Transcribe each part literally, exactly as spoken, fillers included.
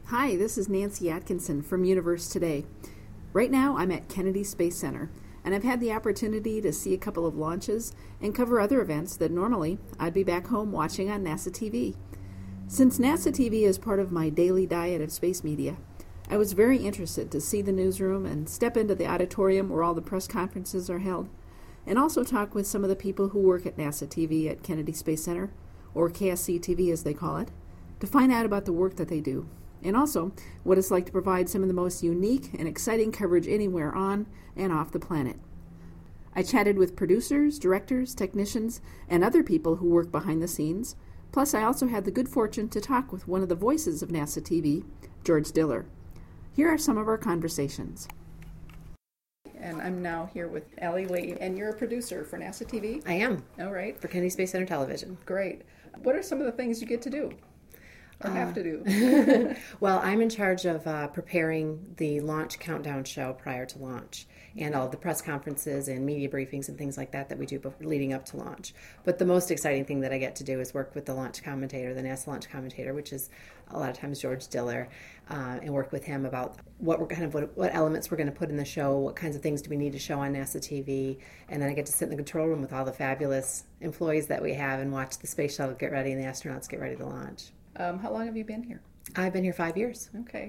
Hi, this is Nancy Atkinson from Universe Today. Right now I'm at Kennedy Space Center, and I've had the opportunity to see a couple of launches and cover other events that normally I'd be back home watching on NASA T V. Since NASA T V is part of my daily diet of space media, I was very interested to see the newsroom and step into the auditorium where all the press conferences are held, and also talk with some of the people who work at NASA T V at Kennedy Space Center, or K S C T V as they call it, to find out about the work that they do, and also what it's like to provide some of the most unique and exciting coverage anywhere on and off the planet. I chatted with producers, directors, technicians, and other people who work behind the scenes, plus I also had the good fortune to talk with one of the voices of NASA T V, George Diller. Here are some of our conversations. And I'm now here with Allie Lee, and you're a producer for NASA T V? I am. All right. For Kennedy Space Center Television. Great. What are some of the things you get to do? Or have to do? Well, I'm in charge of uh, preparing the launch countdown show prior to launch, and all of the press conferences and media briefings and things like that that we do before, leading up to launch. But the most exciting thing that I get to do is work with the launch commentator, the NASA launch commentator, which is a lot of times George Diller, uh, and work with him about what we're kind of what, what elements we're going to put in the show, what kinds of things do we need to show on NASA T V, and then I get to sit in the control room with all the fabulous employees that we have and watch the space shuttle get ready and the astronauts get ready to launch. Um, how long have you been here? I've been here five years. Okay.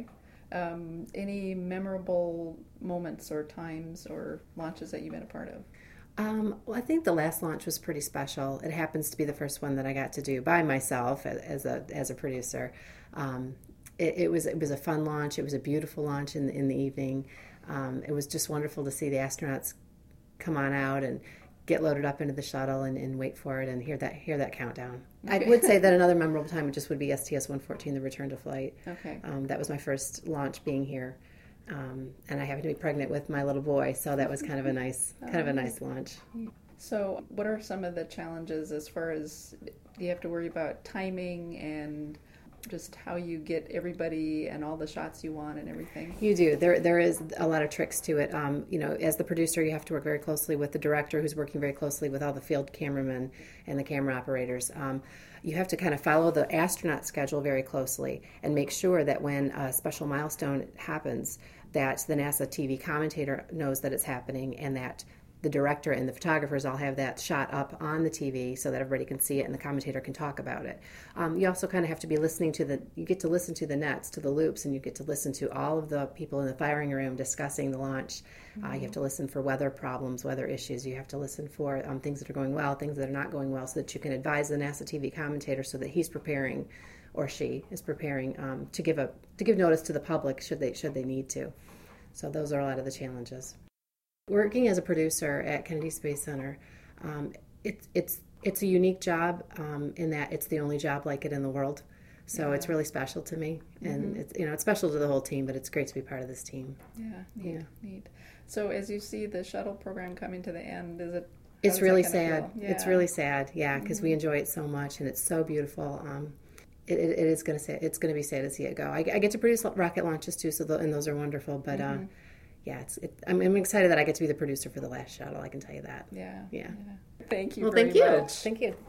Um, any memorable moments or times or launches that you've been a part of? Um, well, I think the last launch was pretty special. It happens to be the first one that I got to do by myself as a as a producer. Um, it, it was it was a fun launch. It was a beautiful launch in the, in the evening. Um, it was just wonderful to see the astronauts come on out and get loaded up into the shuttle and, and wait for it and hear that hear that countdown. Okay. I would say that another memorable time just would be S T S one fourteen, the return to flight. Okay. Um, that was my first launch being here, um, and I happened to be pregnant with my little boy, so that was kind of a nice kind of a nice launch. So, what are some of the challenges as far as do you have to worry about timing and just how you get everybody and all the shots you want and everything? You do. There there is a lot of tricks to it. Um, you know, as the producer, you have to work very closely with the director, who's working very closely with all the field cameramen and the camera operators. Um, you have to kind of follow the astronaut schedule very closely and make sure that when a special milestone happens, that the NASA T V commentator knows that it's happening and that the director and the photographers all have that shot up on the T V so that everybody can see it and the commentator can talk about it. Um, you also kind of have to be listening to the, you get to listen to the nets, to the loops, and you get to listen to all of the people in the firing room discussing the launch. Mm-hmm. Uh, you have to listen for weather problems, weather issues. You have to listen for um, things that are going well, things that are not going well, so that you can advise the NASA T V commentator so that he's preparing, or she is preparing um, to give a to give notice to the public should they should they need to. So those are a lot of the challenges. Working as a producer at Kennedy Space Center, um, it's it's it's a unique job um, in that it's the only job like it in the world. So yeah. It's really special to me, and mm-hmm. it's you know it's special to the whole team, but it's great to be part of this team. Yeah, neat, yeah. neat. So as you see the shuttle program coming to the end, is it? It's really sad. Yeah. It's really sad. Yeah, because mm-hmm. we enjoy it so much, and it's so beautiful. Um, it, it, it is going to say it's going to be sad to see it go. I, I get to produce rocket launches too, so the, and those are wonderful, but. Mm-hmm. Uh, Yeah, it's. It, I'm, I'm excited that I get to be the producer for the last shuttle. I can tell you that. Yeah. Yeah. yeah. Thank you. Well, very thank you. much. Thank you.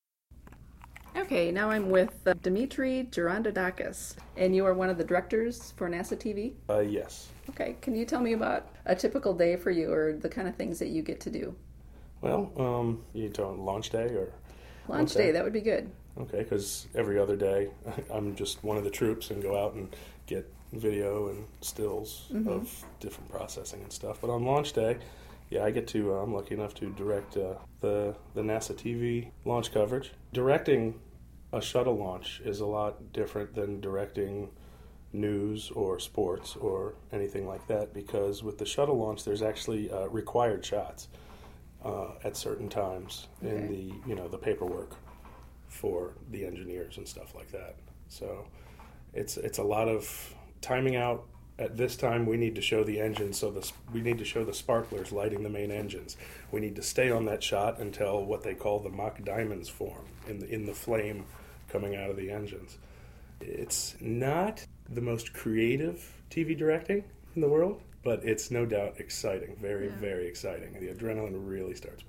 Okay, now I'm with uh, Dimitri Gerondadakis, and you are one of the directors for NASA T V? Uh, yes. Okay, can you tell me about a typical day for you, or the kind of things that you get to do? Well, um, you talking launch day or launch day? That would be good. Okay, because every other day I'm just one of the troops and go out and get video and stills mm-hmm. of different processing and stuff. But on launch day, yeah, I get to, uh, I'm lucky enough to direct uh, the, the NASA T V launch coverage. Directing a shuttle launch is a lot different than directing news or sports or anything like that, because with the shuttle launch, there's actually uh, required shots uh, at certain times okay. in the, you know, the paperwork for the engineers and stuff like that. So it's it's a lot of timing out. At this time, we need to show the engines, so the, we need to show the sparklers lighting the main engines. We need to stay on that shot until what they call the mock diamonds form in the, in the flame coming out of the engines. It's not the most creative T V directing in the world, but it's no doubt exciting, very, yeah. very exciting. The adrenaline really starts pumping.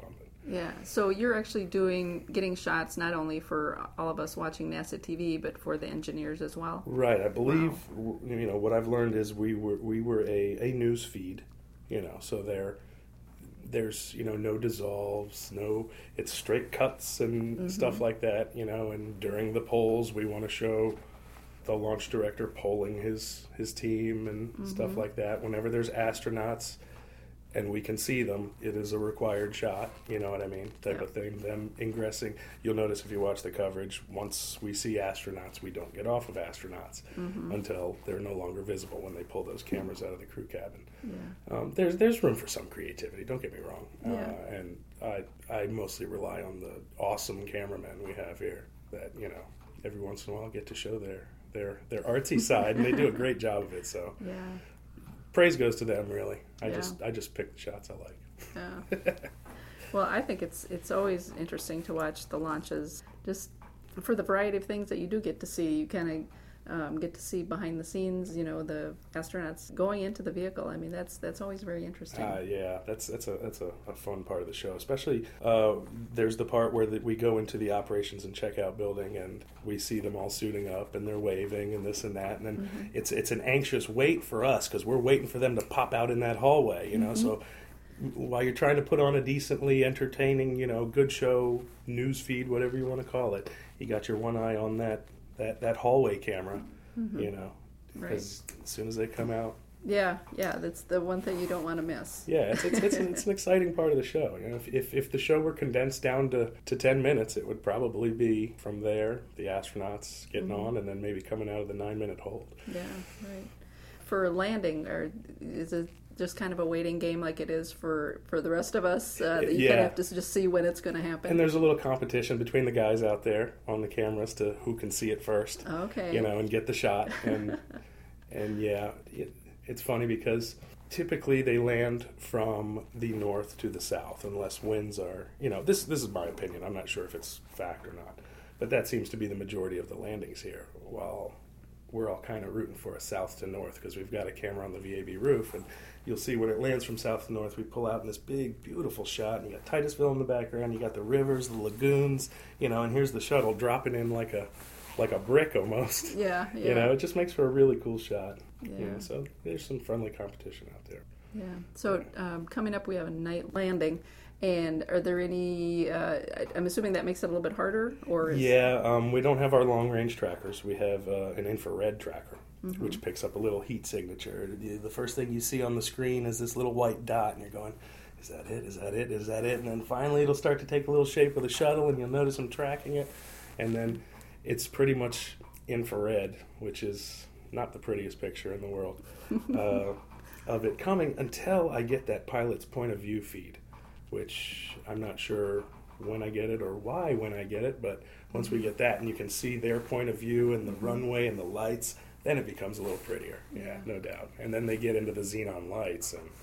Yeah, so you're actually doing, getting shots not only for all of us watching NASA T V, but for the engineers as well? Right. I believe, wow. you know, what I've learned is we were we were a, a news feed, you know, so there, there's, you know, no dissolves, no, it's straight cuts and mm-hmm. stuff like that, you know, and during the polls, we want to show the launch director polling his, his team and mm-hmm. stuff like that. Whenever there's astronauts, and we can see them, it is a required shot, you know what I mean, type yeah. of thing. Them ingressing. You'll notice if you watch the coverage, once we see astronauts, we don't get off of astronauts mm-hmm. until they're no longer visible when they pull those cameras out of the crew cabin. Yeah. Um, there's there's room for some creativity, don't get me wrong. Yeah. Uh, and I, I mostly rely on the awesome cameramen we have here that, you know, every once in a while get to show their, their, their artsy side, and they do a great job of it, so... Yeah. Praise goes to them, really. I yeah. just I just pick the shots I like. Yeah. Well, I think it's it's always interesting to watch the launches, just for the variety of things that you do get to see. You kind of um, get to see behind the scenes, you know, the astronauts going into the vehicle. I mean, that's that's always very interesting. Uh, yeah, that's that's a that's a, a fun part of the show. Especially uh, there's the part where the, we go into the operations and checkout building and we see them all suiting up and they're waving and this and that, and then mm-hmm. it's it's an anxious wait for us because we're waiting for them to pop out in that hallway, you know. Mm-hmm. So while you're trying to put on a decently entertaining, you know, good show, news feed, whatever you want to call it, you got your one eye on that. That, that hallway camera, mm-hmm. you know, because right. as soon as they come out. Yeah, yeah, that's the one thing you don't want to miss. Yeah, it's it's, it's, an, it's an exciting part of the show. You know, if, if if the show were condensed down to, to ten minutes, it would probably be from there, the astronauts getting mm-hmm. on, and then maybe coming out of the nine-minute hold. Yeah, right. For landing, or is it just kind of a waiting game like it is for, for the rest of us? Uh, that you yeah. kind of have to just see when it's going to happen. And there's a little competition between the guys out there on the cameras to who can see it first. Okay. You know, and get the shot. And and yeah, it, it's funny because typically they land from the north to the south unless winds are, you know, this this is my opinion. I'm not sure if it's fact or not. But that seems to be the majority of the landings here. While we're all kind of rooting for a south to north because we've got a camera on the V A B roof, and you'll see when it lands from south to north, we pull out in this big, beautiful shot, and you got Titusville in the background, you got the rivers, the lagoons, you know, and here's the shuttle dropping in like a like a brick almost. Yeah, yeah. You know, it just makes for a really cool shot. Yeah. You know, so there's some friendly competition out there. Yeah. So um, coming up, we have a night landing. And are there any, uh, I'm assuming that makes it a little bit harder? Or is... Yeah, um, we don't have our long-range trackers. We have uh, an infrared tracker, mm-hmm. which picks up a little heat signature. The first thing you see on the screen is this little white dot, and you're going, is that it? Is that it? Is that it? And then finally it'll start to take a little shape of the shuttle, and you'll notice them tracking it. And then it's pretty much infrared, which is not the prettiest picture in the world uh, of it coming until I get that pilot's point of view feed, which I'm not sure when I get it or why when I get it, but once we get that and you can see their point of view and the runway and the lights, then it becomes a little prettier. Yeah, no doubt. And then they get into the xenon lights, and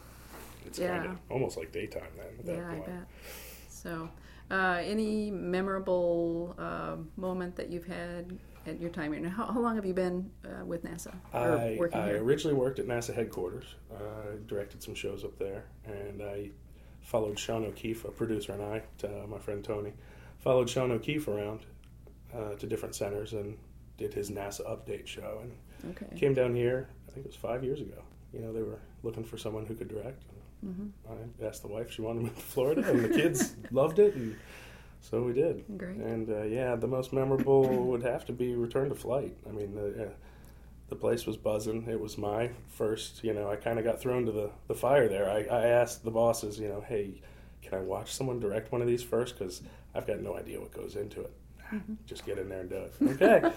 it's yeah. kind of almost like daytime then at that yeah, point. I bet. So, uh, any memorable uh, moment that you've had at your time here? Now, how, how long have you been uh, with NASA? Or I, working I here? originally worked at NASA headquarters. I uh, directed some shows up there, and I followed Sean O'Keefe, a producer, and I, to, uh, my friend Tony, followed Sean O'Keefe around uh, to different centers and did his NASA update show. And okay. came down here, I think it was five years ago. You know, they were looking for someone who could direct. Mm-hmm. I asked the wife if she wanted to move to Florida, and the kids loved it, and so we did. Great. And uh, yeah, the most memorable would have to be Return to Flight. I mean, the, uh, the place was buzzing. It was my first, you know, I kind of got thrown to the, the fire there. I, I asked the bosses, you know, hey, can I watch someone direct one of these first? Because I've got no idea what goes into it. Mm-hmm. Just get in there and do it. Okay.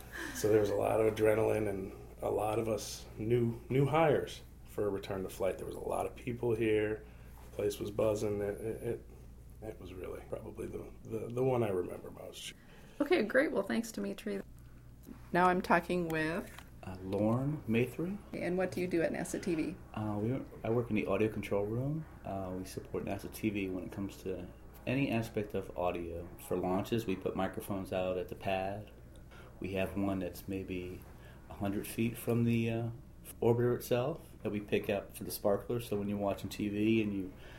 So there was a lot of adrenaline and a lot of us new new hires for Return to Flight. There was a lot of people here. The place was buzzing. It it, it, it was really probably the, the, the one I remember most. Okay, great. Well, thanks, Dimitri. Now I'm talking with... Uh, Lauren Maythry. And what do you do at NASA T V? Uh, we, I work in the audio control room. Uh, we support NASA T V when it comes to any aspect of audio. For launches, we put microphones out at the pad. We have one that's maybe one hundred feet from the uh, orbiter itself that we pick up for the sparkler. So when you're watching T V and you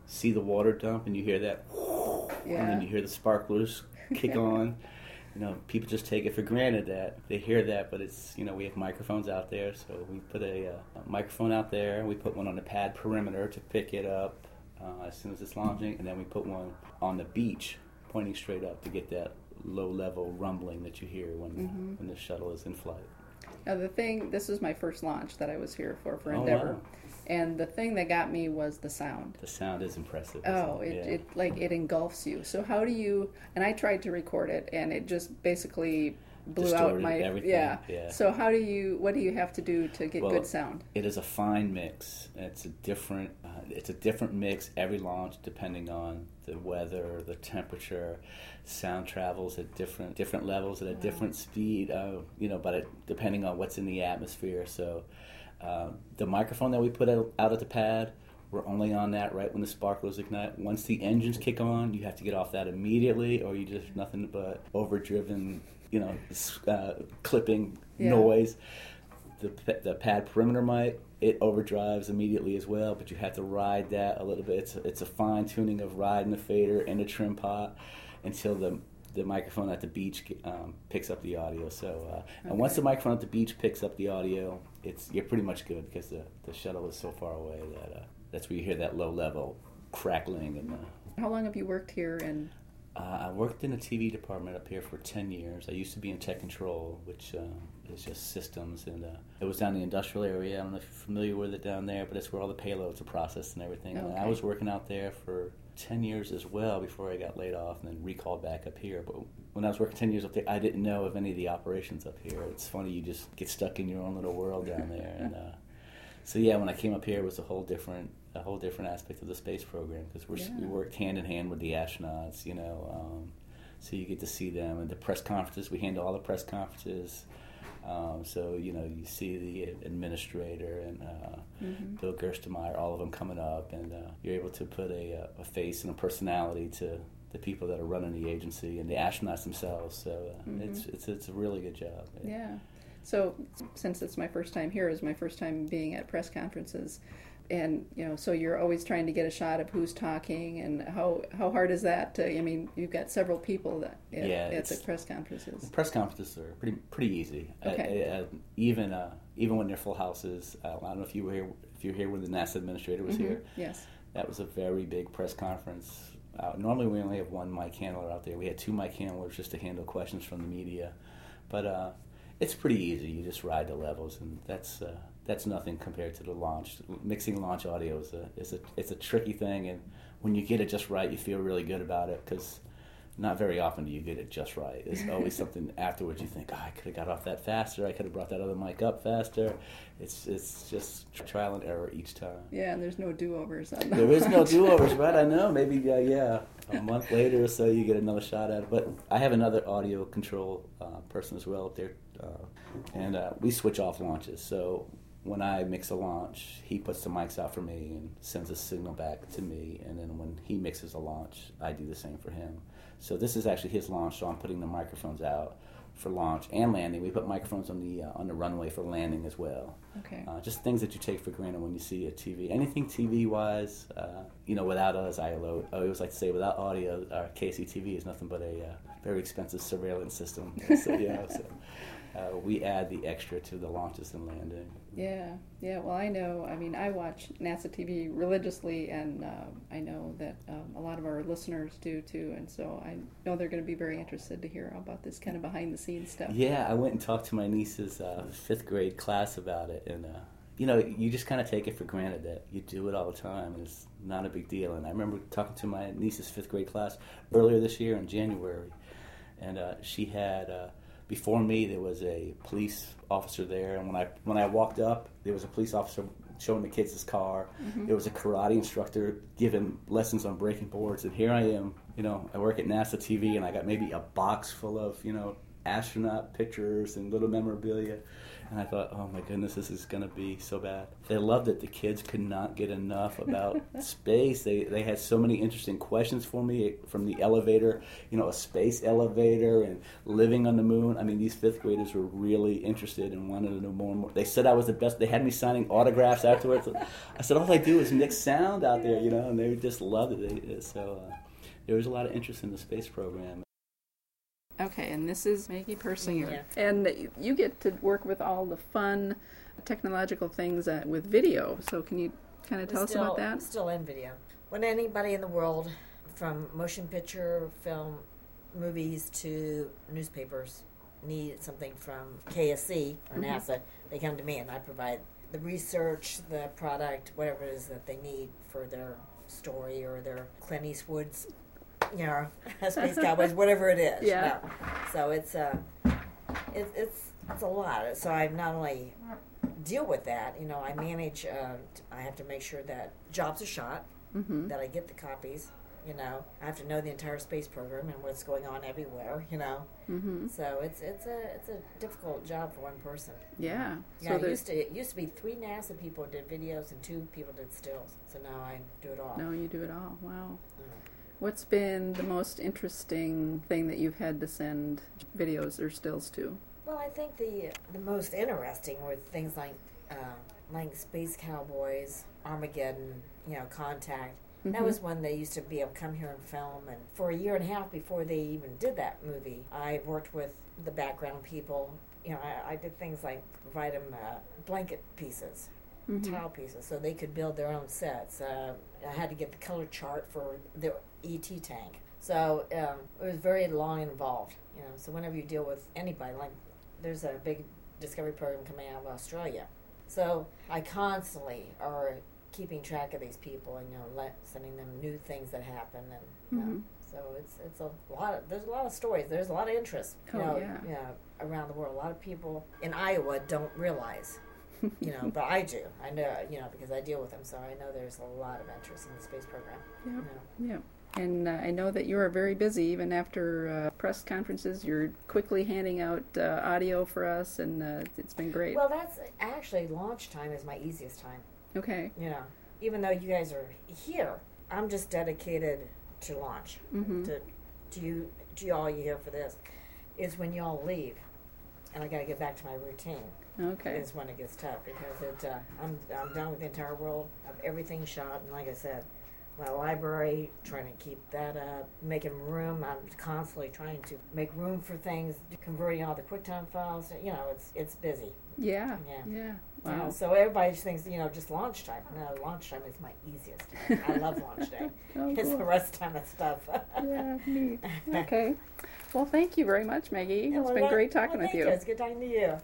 see the water dump and you hear that, Yeah. and then you hear the sparklers kick on. You know, people just take it for granted that they hear that, but it's, you know, we have microphones out there, so we put a, uh, a microphone out there. We put one on the pad perimeter to pick it up uh, as soon as it's launching, and then we put one on the beach pointing straight up to get that low-level rumbling that you hear when Mm-hmm. when the shuttle is in flight. Now the thing, this was my first launch that I was here for, for Oh, Endeavor. wow. And the thing that got me was the sound. The sound is impressive. isn't Oh, it, Yeah. it like it engulfs you. So how do you? And I tried to record it, and it just basically blew out Distorted my everything, yeah. yeah. So how do you? What do you have to do to get Well, good sound? It is a fine mix. It's a different. Uh, it's a different mix every launch, depending on the weather, the temperature. Sound travels at different different levels at a different speed. Uh, you know, but it, depending on what's in the atmosphere. So, uh, the microphone that we put out, out at the pad, we're only on that right when the sparklers ignite. Once the engines kick on, you have to get off that immediately, or you just nothing but overdriven, you know, uh, clipping Yeah. noise. The the pad perimeter mic, it overdrives immediately as well, but you have to ride that a little bit. It's a, it's a fine tuning of riding the fader and the trim pot until the the microphone at the beach um, picks up the audio. So uh, Okay. and once the microphone at the beach picks up the audio, it's you're pretty much good because the, the shuttle is so far away that uh, that's where you hear that low level crackling and. Uh, How long have you worked here? And Uh, I worked in the T V department up here for ten years. I used to be in tech control, which uh, is just systems, and uh, it was down in the industrial area. I don't know if you're familiar with it down there, but it's where all the payloads are processed and everything. And I Okay. was working out there for ten years as well before I got laid off and then recalled back up here. But when I was working ten years up there, I didn't know of any of the operations up here. It's funny, you just get stuck in your own little world down there. And uh, so yeah, when I came up here, it was a whole different a whole different aspect of the space program because we're Yeah. we worked hand in hand with the astronauts, you know. Um, so you get to see them and the press conferences. We handle all the press conferences. Um, so you know you see the administrator and uh, mm-hmm. Bill Gerstenmaier, all of them coming up, and uh, you're able to put a, a face and a personality to the people that are running the agency and the astronauts themselves. So uh, Mm-hmm. it's it's it's a really good job. yeah. So since it's my first time here, it was my first time being at press conferences. And, you know, so you're always trying to get a shot of who's talking, and how how hard is that to, I mean, you've got several people that at, Yeah, at the it's- press conferences. Press conferences are pretty pretty easy. Okay. Uh, uh, even uh, even when they're full houses. Uh, I don't know if you were here if you were here when the NASA administrator was Mhm. here. Yes. That was a very big press conference. Uh, normally we only have one mic handler out there. We had two mic handlers just to handle questions from the media, but uh, it's pretty easy. You just ride the levels, and that's uh, that's nothing compared to the launch. Mixing launch audio is a is a it's a tricky thing, and when you get it just right, you feel really good about it because not very often do you get it just right. There's always something afterwards you think, oh, I could have got off that faster. I could have brought that other mic up faster. It's it's just trial and error each time. Yeah, and there's no do-overs on that. There is no do-overs, right? I know. Maybe, uh, yeah, a month later or so you get another shot at it. But I have another audio control uh, person as well up there, uh, and uh, we switch off launches. So when I mix a launch, he puts the mics out for me and sends a signal back to me. And then when he mixes a launch, I do the same for him. So this is actually his launch, so I'm putting the microphones out for launch and landing. We put microphones on the uh, on the runway for landing as well. Okay. Uh, just things that you take for granted when you see a T V. Anything T V-wise, uh, you know, without us, I, I always like to say, without audio, our K C T V is nothing but a uh, very expensive surveillance system. So, yeah, so uh, we add the extra to the launches and landing. Yeah, yeah. Well, I know. I mean, I watch NASA T V religiously, and uh, I know that um, a lot of our listeners do too. And so I know they're going to be very interested to hear about this kind of behind-the-scenes stuff. Yeah, I went and talked to my niece's uh, fifth grade class about it, and uh, you know, you just kind of take it for granted that you do it all the time, and it's not a big deal. And I remember talking to my niece's fifth grade class earlier this year in January, and uh, she had. Uh, Before me, there was a police officer there, and when I when I walked up, there was a police officer showing the kids his car. Mm-hmm. There was a karate instructor giving lessons on breaking boards, and here I am. You know, I work at NASA T V, and I got maybe a box full of you know astronaut pictures and little memorabilia. And I thought, oh my goodness, this is going to be so bad. They loved it. The kids could not get enough about space. They they had so many interesting questions for me, from the elevator, you know, a space elevator and living on the moon. I mean, these fifth graders were really interested and wanted to know more and more. They said I was the best. They had me signing autographs afterwards. I said, all I do is mix sound out there, you know, and they just loved it. They, so uh, there was a lot of interest in the space program. Okay, and this is Maggie Persinger. Yeah. And you get to work with all the fun technological things uh, with video. So can you kind of tell us still, about that? Still in video. When anybody in the world, from motion picture, film, movies to newspapers, need something from K S C or Mm-hmm. NASA, they come to me and I provide the research, the product, whatever it is that they need for their story or their Clint Eastwood's, you know, Space Cowboys, whatever it is. Yeah. You know. So it's uh, it, it's it's a lot. So I not only deal with that, you know, I manage. Uh, I have to make sure that jobs are shot, Mm-hmm. that I get the copies. You know, I have to know the entire space program and what's going on everywhere. You know, Mm-hmm. so it's it's a it's a difficult job for one person. Yeah. Yeah, So it there's used to it used to be three NASA people did videos and two people did stills. So now I do it all. no, you do it all. Wow. Yeah. What's been the most interesting thing that you've had to send videos or stills to? Well, I think the the most interesting were things like uh, like Space Cowboys, Armageddon, you know, Contact. Mm-hmm. That was when they used to be able to come here and film. And for a year and a half before they even did that movie, I worked with the background people. You know, I, I did things like provide them uh, blanket pieces, Mhm. tile pieces, so they could build their own sets. Uh, I had to get the color chart for the E T tank. So um, it was very long and involved. You know, so whenever you deal with anybody, like there's a big discovery program coming out of Australia. So I constantly are keeping track of these people and, you know, let, sending them new things that happen, and you know, Mhm. so it's it's a lot of there's a lot of stories. There's a lot of interest. You Oh, know, yeah. you know, around the world. A lot of people in Iowa don't realize, you know, but I do. I know, you know, because I deal with them, so I know there's a lot of interest in the space program. Yep. You know. Yeah. And uh, I know that you are very busy. Even after uh, press conferences, you're quickly handing out uh, audio for us, and uh, it's been great. Well, that's actually launch time is my easiest time. Okay. You know, even though you guys are here, I'm just dedicated to launch. Mm-hmm. To to you, to y'all, you here for this, is when y'all leave, and I got to get back to my routine. Okay. Is when it gets tough because it. Uh, I'm I'm done with the entire world of everything shot, and like I said, my library, trying to keep that up, making room. I'm constantly trying to make room for things, converting all the QuickTime files. You know, it's it's busy. Yeah. Yeah. Yeah. You know, Wow. so everybody just thinks, you know, just launch time. No, launch time is my easiest time. I love launch day. Oh, It's cool. the rest of the time that's tough. Yeah. Neat. Okay. Well, thank you very much, Maggie. Yeah, It's well, been well, great talking well, with thank you. It's good talking to you.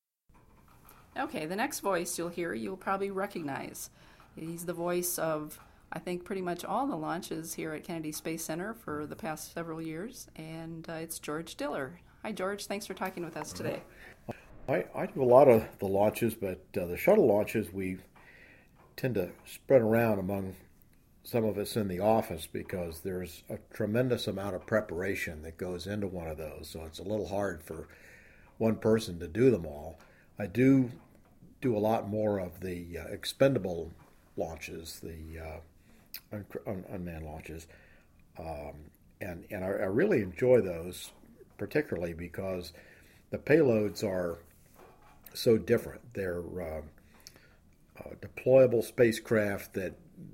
Okay, the next voice you'll hear, you'll probably recognize. He's the voice of, I think, pretty much all the launches here at Kennedy Space Center for the past several years, and uh, it's George Diller. Hi, George. Thanks for talking with us today. I, I do a lot of the launches, but uh, the shuttle launches we tend to spread around among some of us in the office because there's a tremendous amount of preparation that goes into one of those, so it's a little hard for one person to do them all. I do do a lot more of the uh, expendable launches, the uh, un- un- unmanned launches, um, and, and I, I really enjoy those, particularly because the payloads are so different. They're uh, uh, deployable spacecraft that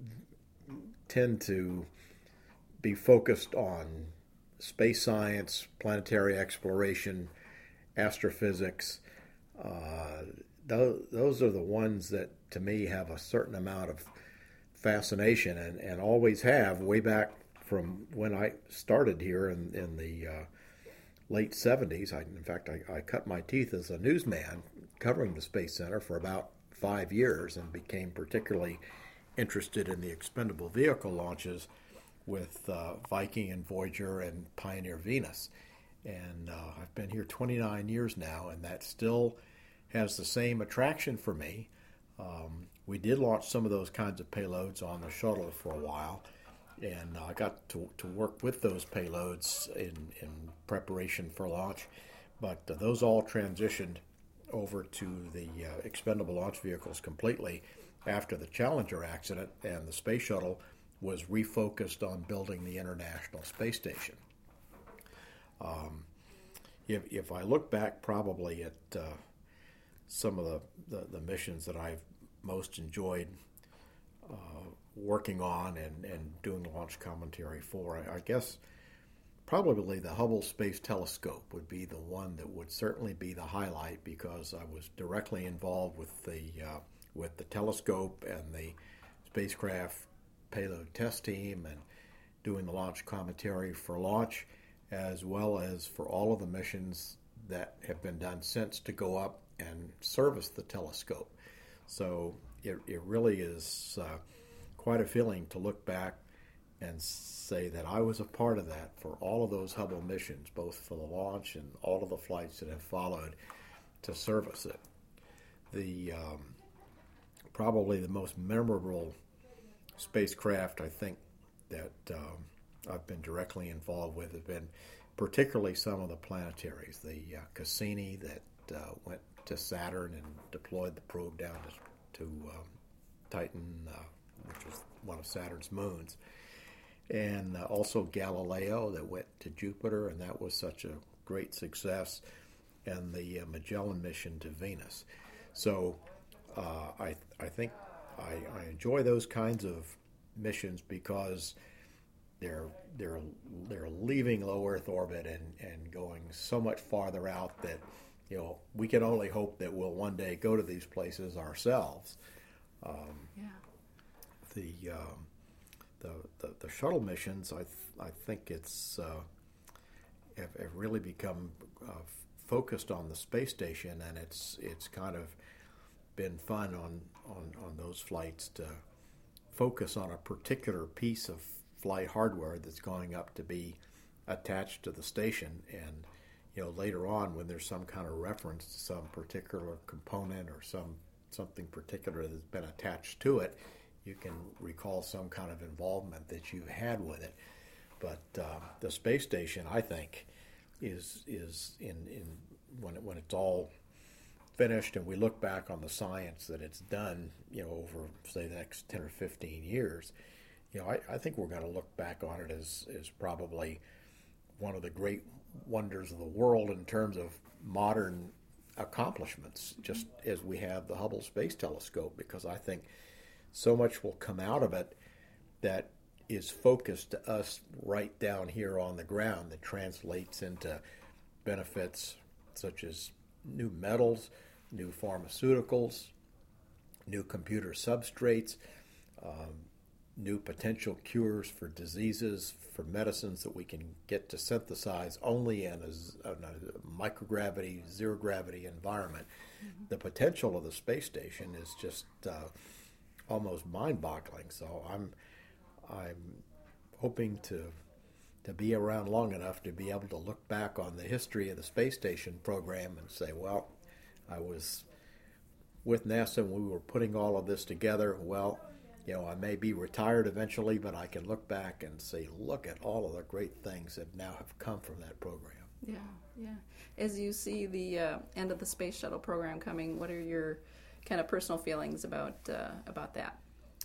tend to be focused on space science, planetary exploration, astrophysics. Uh, those, those are the ones that, to me, have a certain amount of fascination and, and always have, way back from when I started here in, in the uh, late seventies. I, in fact, I, I cut my teeth as a newsman covering the Space Center for about five years and became particularly interested in the expendable vehicle launches with uh, Viking and Voyager and Pioneer Venus. And uh, I've been here twenty-nine years now, and that still has the same attraction for me. Um, we did launch some of those kinds of payloads on the shuttle for a while, and I got to, to work with those payloads in, in preparation for launch. But uh, those all transitioned over to the uh, expendable launch vehicles completely after the Challenger accident, and the space shuttle was refocused on building the International Space Station. Um, if, if I look back probably at uh, some of the, the, the missions that I've most enjoyed uh, working on and, and doing launch commentary for, I, I guess probably the Hubble Space Telescope would be the one that would certainly be the highlight, because I was directly involved with the uh, with the telescope and the spacecraft payload test team and doing the launch commentary for launch, as well as for all of the missions that have been done since to go up and service the telescope. So it, it really is uh, quite a feeling to look back and say that I was a part of that for all of those Hubble missions, both for the launch and all of the flights that have followed to service it. The um, probably the most memorable spacecraft I think that um, I've been directly involved with have been particularly some of the planetaries. The uh, Cassini that uh, went to Saturn and deployed the probe down to, to um, Titan, uh, which was one of Saturn's moons. And uh, also Galileo that went to Jupiter, and that was such a great success, and the uh, Magellan mission to Venus. So uh, I I think I, I enjoy those kinds of missions because they're they're they're leaving low Earth orbit and, and going so much farther out that, you know, we can only hope that we'll one day go to these places ourselves. Um, Yeah. The um, The, the, the shuttle missions, I th- I think it's uh, have, have really become uh, focused on the space station, and it's it's kind of been fun on, on, on those flights to focus on a particular piece of flight hardware that's going up to be attached to the station, and you know later on when there's some kind of reference to some particular component or some something particular that's been attached to it, you can recall some kind of involvement that you had with it. But uh, the space station, I think, is is in, in when it, when it's all finished and we look back on the science that it's done, you know, over say the next ten or fifteen years, you know, I, I think we're going to look back on it as as probably one of the great wonders of the world in terms of modern accomplishments, just as we have the Hubble Space Telescope, because I think so much will come out of it that is focused to us right down here on the ground, that translates into benefits such as new metals, new pharmaceuticals, new computer substrates, um, new potential cures for diseases, for medicines that we can get to synthesize only in a, in a microgravity, zero gravity environment. Mm-hmm. The potential of the space station is just uh, almost mind-boggling. So I'm I'm hoping to to be around long enough to be able to look back on the history of the space station program and say, well, I was with NASA when we were putting all of this together. Well, you know, I may be retired eventually, but I can look back and say, look at all of the great things that now have come from that program. Yeah, yeah. As you see the uh, end of the space shuttle program coming, what are your kind of personal feelings about uh, about that?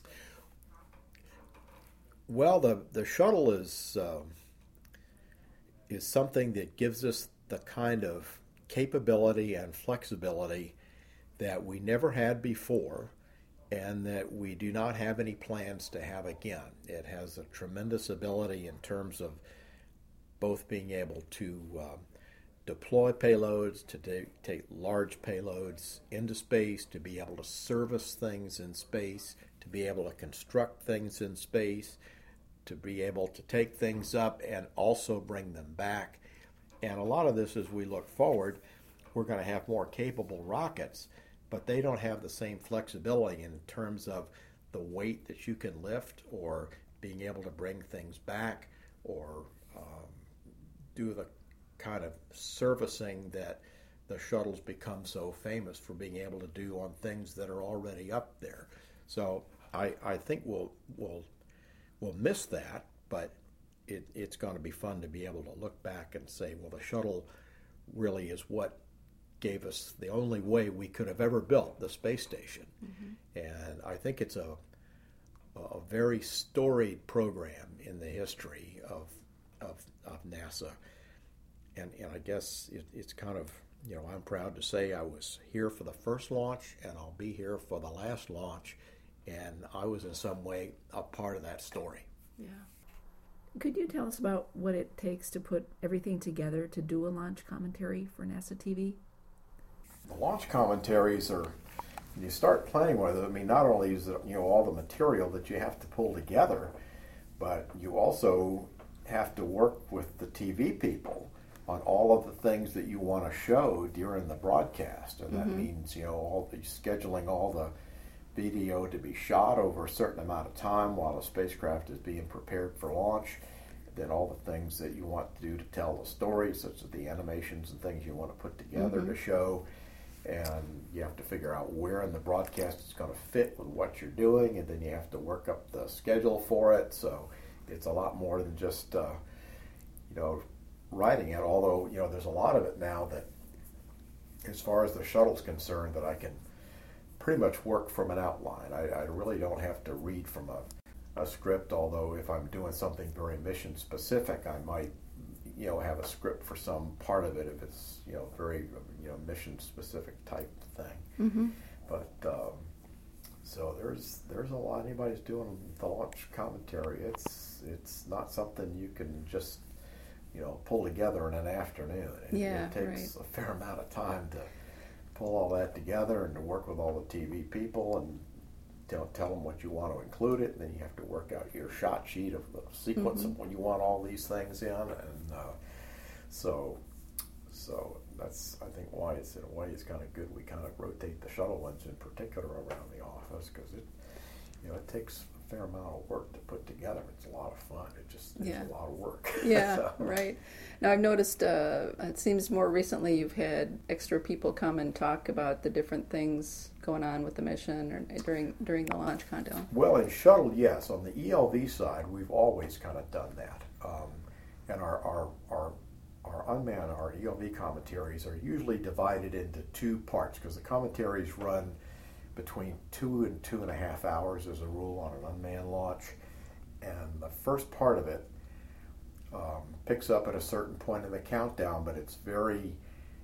Well, the the shuttle is uh, is something that gives us the kind of capability and flexibility that we never had before, and that we do not have any plans to have again. It has a tremendous ability in terms of both being able to uh, deploy payloads, to do, take large payloads into space, to be able to service things in space, to be able to construct things in space, to be able to take things up and also bring them back. And a lot of this, as we look forward, we're going to have more capable rockets, but they don't have the same flexibility in terms of the weight that you can lift, or being able to bring things back, or um, do the kind of servicing that the shuttles become so famous for being able to do on things that are already up there. So I, I think we'll we'll we'll miss that, but it, it's going to be fun to be able to look back and say, well, the shuttle really is what gave us the only way we could have ever built the space station. Mm-hmm. And I think it's a a very storied program in the history of of, of NASA. And and I guess it, it's kind of, you know, I'm proud to say I was here for the first launch, and I'll be here for the last launch, and I was in some way a part of that story. Yeah. Could you tell us about what it takes to put everything together to do a launch commentary for NASA T V? The launch commentaries are, when you start planning with it, I mean, not only is it, you know, all the material that you have to pull together, but you also have to work with the T V people on all of the things that you want to show during the broadcast. And that mm-hmm. means, you know, all the scheduling all the video to be shot over a certain amount of time while the spacecraft is being prepared for launch. Then all the things that you want to do to tell the story, such as the animations and things you want to put together mm-hmm. to show. And you have to figure out where in the broadcast it's going to fit with what you're doing, and then you have to work up the schedule for it. So it's a lot more than just, uh, you know, writing it, although, you know, there's a lot of it now that, as far as the shuttle's concerned, that I can pretty much work from an outline. I, I really don't have to read from a, a script, although if I'm doing something very mission specific, I might, you know, have a script for some part of it if it's, you know, very, you know, mission specific type thing. Mm-hmm. But um, so there's there's a lot. Anybody's doing the launch commentary, it's it's not something you can just, you know, pull together in an afternoon. It, yeah, it takes right. a fair amount of time to pull all that together and to work with all the T V people and tell, tell them what you want to include it. And then you have to work out your shot sheet of the sequence mm-hmm. of when you want all these things in. And uh, so so that's, I think, why it's, in a way, it's kind of good we kind of rotate the shuttle ones in particular around the office, because it, you know, it takes a fair amount of work to put together. It's a lot of fun. It just it's yeah. a lot of work. Yeah, so. Right. Now I've noticed. Uh, it seems more recently you've had extra people come and talk about the different things going on with the mission or during during the launch countdown. Well, in shuttle, yes. On the E L V side, we've always kind of done that, um, and our our our our unmanned, our E L V commentaries are usually divided into two parts, because the commentaries run between two and two and a half hours as a rule on an unmanned launch. And the first part of it um, picks up at a certain point in the countdown, but it's very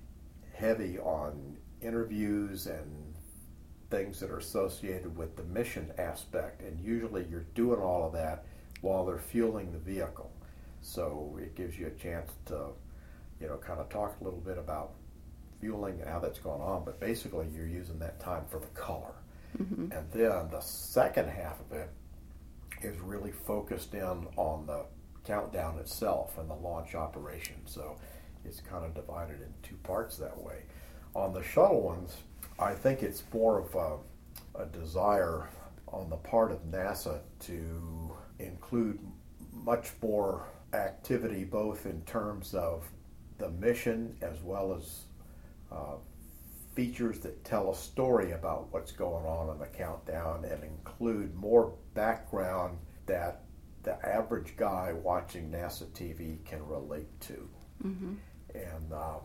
heavy on interviews and things that are associated with the mission aspect. And usually you're doing all of that while they're fueling the vehicle. So it gives you a chance to, you know, kind of talk a little bit about fueling and how that's going on, but basically you're using that time for the color. Mm-hmm. And then the second half of it is really focused in on the countdown itself and the launch operation. So it's kind of divided in two parts that way. On the shuttle ones, I think it's more of a, a desire on the part of NASA to include much more activity, both in terms of the mission as well as uh, features that tell a story about what's going on in the countdown, and include more background that the average guy watching NASA T V can relate to. Mm-hmm. And um,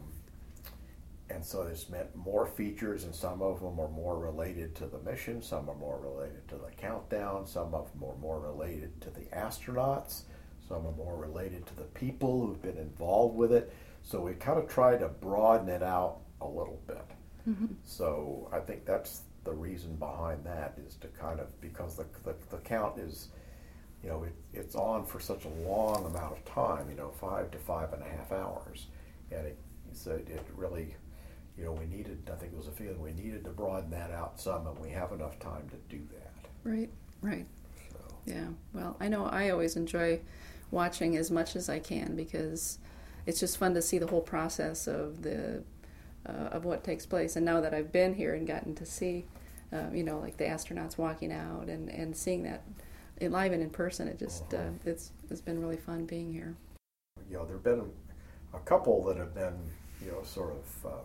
and so it's meant more features, and some of them are more related to the mission, some are more related to the countdown, some of them are more related to the astronauts, some are more related to the people who've been involved with it. So we kind of try to broaden it out a little bit. Mm-hmm. So I think that's the reason behind that, is to kind of, because the the, the count is, you know, it, it's on for such a long amount of time, you know, five to five and a half hours. And it, so it really, you know, we needed, I think it was a feeling we needed to broaden that out some, and we have enough time to do that. Right, right. So. Yeah, well, I know I always enjoy watching as much as I can, because it's just fun to see the whole process of the uh, of what takes place. And now that I've been here and gotten to see, uh, you know, like the astronauts walking out and, and seeing that live and in person, it just uh-huh. uh, it's it's been really fun being here. You know, there have been a couple that have been, you know, sort of, uh,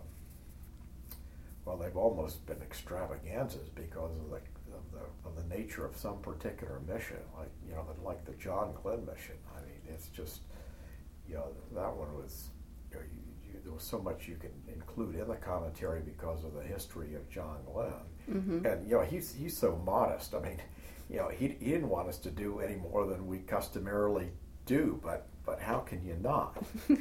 well, they've almost been extravaganzas because of the of the of the nature of some particular mission, like, you know, like the John Glenn mission. I mean, it's just, you know, that one was, you know, you, you, there was so much you can include in the commentary because of the history of John Glenn. Mm-hmm. And, you know, he's, he's so modest. I mean, you know, he, he didn't want us to do any more than we customarily do, but, but how can you not?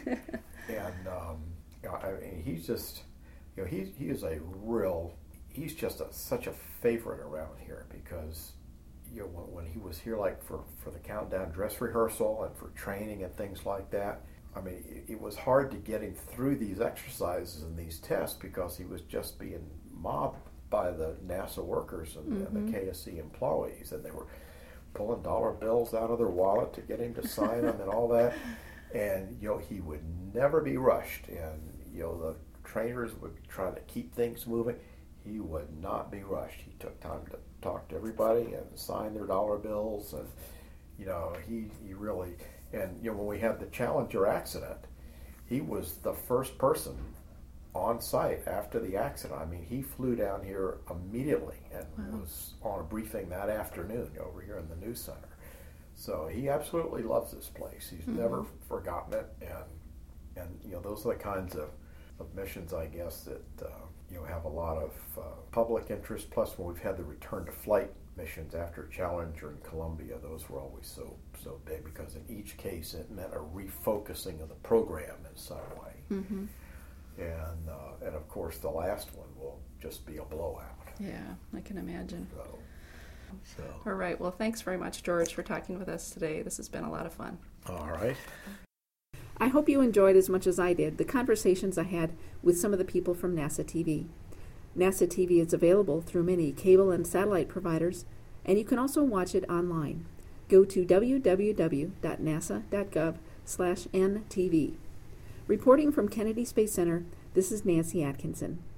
And, um, you know, I mean, he's just, you know, he, he is a real, he's just a, such a favorite around here because, you know, when, when he was here, like for, for the countdown dress rehearsal and for training and things like that, I mean, it, it was hard to get him through these exercises and these tests because he was just being mobbed by the NASA workers and, mm-hmm. and the K S C employees, and they were pulling dollar bills out of their wallet to get him to sign them and all that. And, you know, he would never be rushed, and, you know, the trainers would be trying to keep things moving. He would not be rushed. He took time to talk to everybody and sign their dollar bills, and, you know, he, he really, and, you know, when we had the Challenger accident, he was the first person on site after the accident. I mean, he flew down here immediately and wow. was on a briefing that afternoon over here in the News Center. So he absolutely loves this place. He's mm-hmm. never forgotten it, and and you know, those are the kinds of, of missions, I guess, that uh, you know, have a lot of uh, public interest. Plus, when we've had the return to flight missions after Challenger and Columbia, those were always so so big because in each case it meant a refocusing of the program in some way. Mm-hmm. And uh, and of course, the last one will just be a blowout. Yeah, I can imagine. So, so. All right. Well, thanks very much, George, for talking with us today. This has been a lot of fun. All right. I hope you enjoyed as much as I did the conversations I had with some of the people from NASA T V. NASA T V is available through many cable and satellite providers, and you can also watch it online. Go to w w w dot nasa dot gov slash N T V. Reporting from Kennedy Space Center, this is Nancy Atkinson.